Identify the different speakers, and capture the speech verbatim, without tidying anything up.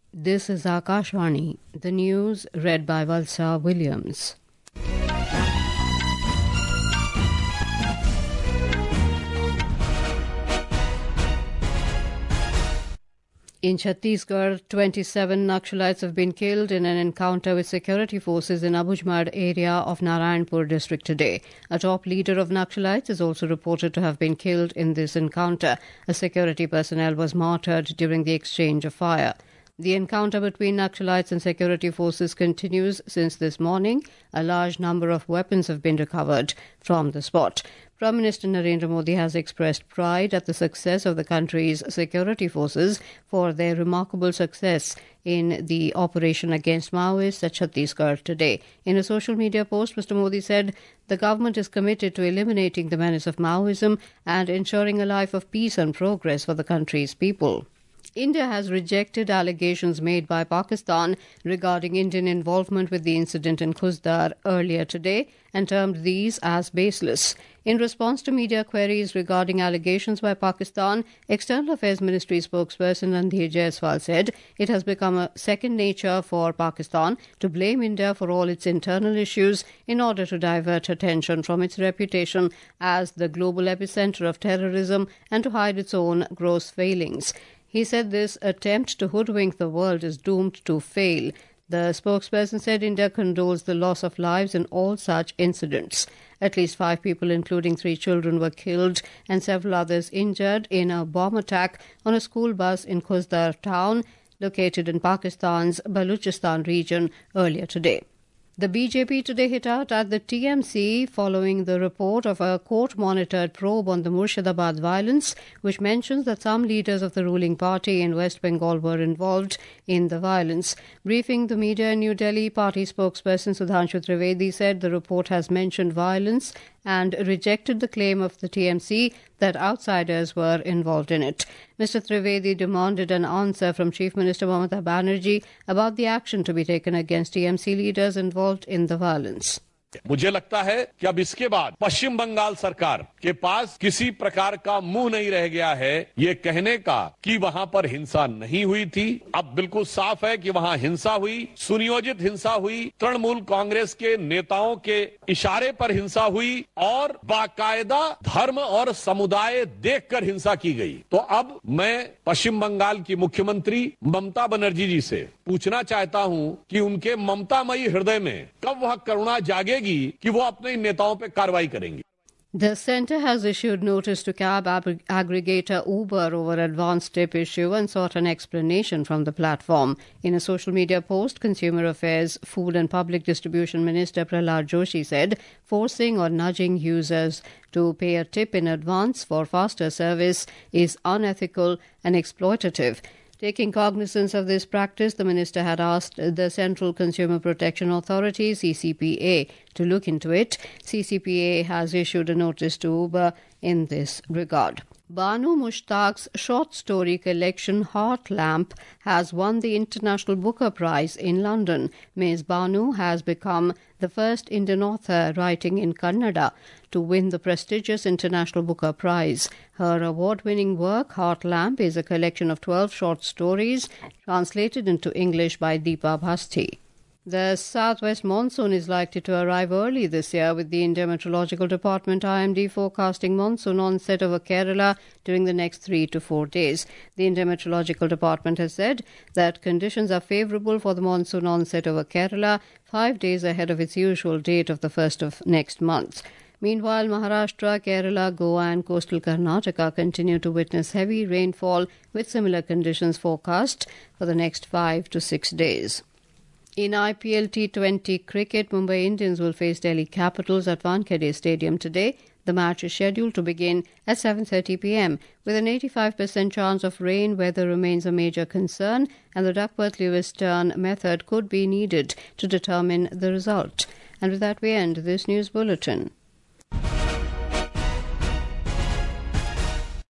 Speaker 1: This is Akashvani, the news read by Valsa Williams. In Chhattisgarh, twenty-seven Naxalites have been killed in an encounter with security forces in Abujmad area of Narayanpur district today. A top leader of Naxalites is also reported to have been killed in this encounter. A security personnel was martyred during the exchange of fire. The encounter between Naxalites and security forces continues since this morning. A large number of weapons have been recovered from the spot. Prime Minister Narendra Modi has expressed pride at the success of the country's security forces for their remarkable success in the operation against Maoists at Chhattisgarh today. In a social media post, Mister Modi said the government is committed to eliminating the menace of Maoism and ensuring a life of peace and progress for the country's people. India has rejected allegations made by Pakistan regarding Indian involvement with the incident in Khuzdar earlier today and termed these as baseless. In response to media queries regarding allegations by Pakistan, External Affairs Ministry spokesperson Randhir Jaiswal said it has become a second nature for Pakistan to blame India for all its internal issues in order to divert attention from its reputation as the global epicenter of terrorism and to hide its own gross failings. He said this attempt to hoodwink the world is doomed to fail. The spokesperson said India condoles the loss of lives in all such incidents. At least five people, including three children, were killed and several others injured in a bomb attack on a school bus in Khuzdar town, located in Pakistan's Balochistan region earlier today. The B J P today hit out at the T M C following the report of a court-monitored probe on the Murshidabad violence, which mentions that some leaders of the ruling party in West Bengal were involved in the violence. Briefing the media in New Delhi, party spokesperson Sudhanshu Trivedi said the report has mentioned violence and rejected the claim of the T M C that outsiders were involved in it. Mister Trivedi demanded an answer from Chief Minister Mamata Banerjee about the action to be taken against T M C leaders involved in the violence.
Speaker 2: मुझे लगता है कि अब इसके बाद पश्चिम बंगाल सरकार के पास किसी प्रकार का मुंह नहीं रह गया है ये कहने का कि वहां पर हिंसा नहीं हुई थी। अब बिल्कुल साफ है कि वहां हिंसा हुई, सुनियोजित हिंसा हुई, तृणमूल कांग्रेस के नेताओं के इशारे पर हिंसा हुई और बाकायदा धर्म और समुदाय देखकर हिंसा की गई। तो अब मैं पश्चिम बंगाल की मुख्यमंत्री ममता बनर्जी जी से पूछना चाहता हूं कि उनके ममतामयी हृदय में कब वह करुणा जागे कि वो अपने नेताओं पे कार्रवाई करेंगे।
Speaker 1: The centre has issued notice to cab ag- aggregator Uber over advanced tip issue and sought an explanation from the platform. In a social media post, Consumer Affairs, Food and Public Distribution Minister Prahlad Joshi said forcing or nudging users to pay a tip in advance for faster service is unethical and exploitative. Taking cognizance of this practice, the minister had asked the Central Consumer Protection Authority, C C P A, to look into it. C C P A has issued a notice to Uber in this regard. Banu Mushtaq's short story collection Heart Lamp has won the International Booker Prize in London. Miz Banu has become the first Indian author writing in Kannada to win the prestigious International Booker Prize. Her award-winning work, Heart Lamp, is a collection of twelve short stories translated into English by Deepa Bhasti. The southwest monsoon is likely to arrive early this year, with the India Meteorological Department I M D forecasting monsoon onset over Kerala during the next three to four days. The India Meteorological Department has said that conditions are favourable for the monsoon onset over Kerala five days ahead of its usual date of the first of next month. Meanwhile, Maharashtra, Kerala, Goa and coastal Karnataka continue to witness heavy rainfall with similar conditions forecast for the next five to six days. In I P L T twenty cricket, Mumbai Indians will face Delhi Capitals at Wankhede Stadium today. The match is scheduled to begin at seven thirty p.m. With an eighty-five percent chance of rain, weather remains a major concern and the Duckworth-Lewis turn method could be needed to determine the result. And with that we end this news bulletin.